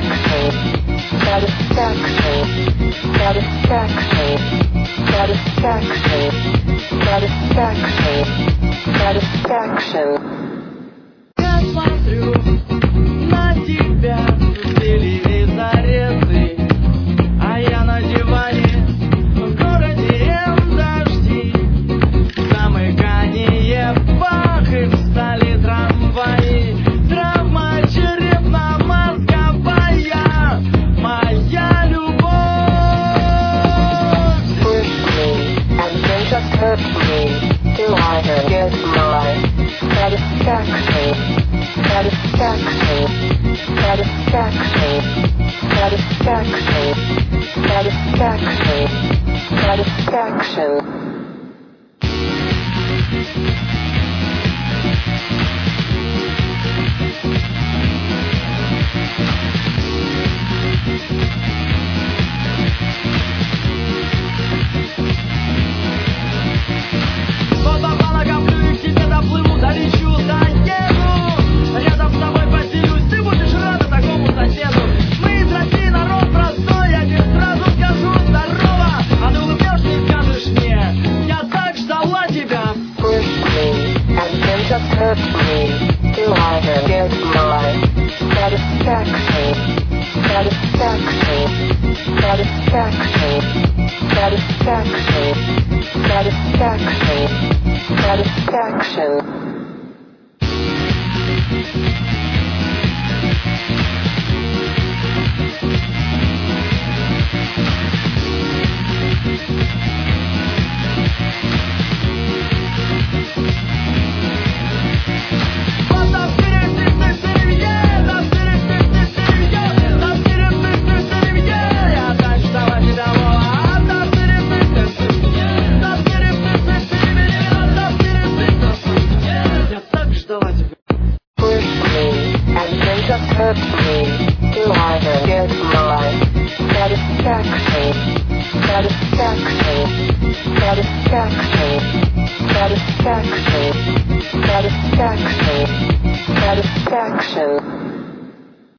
Я смотрю на тебя в телевизоре ты, а я на диване в городе дожди. Замыкание пах и встали трамваи. Травма черепно-мозговая, моя любовь. Push me and then just hurt me till I get my satisfaction, satisfaction, satisfaction, satisfaction, satisfaction, satisfaction. Вода по ногам плюю, к тебе доплыву, долечу, доеду. Рядом с тобой поселюсь, ты будешь рада такому соседу. Мы из России, народ простой, я тебе сразу скажу здорово. А ты улыбнешься и скажешь мне, я так ждала тебя. Push me and then just hurt me till I get my satisfaction, satisfaction, satisfaction, satisfaction, satisfaction, satisfaction. Push me and then just hurt me till I get my satisfaction, satisfaction, satisfaction, satisfaction, satisfaction, satisfaction.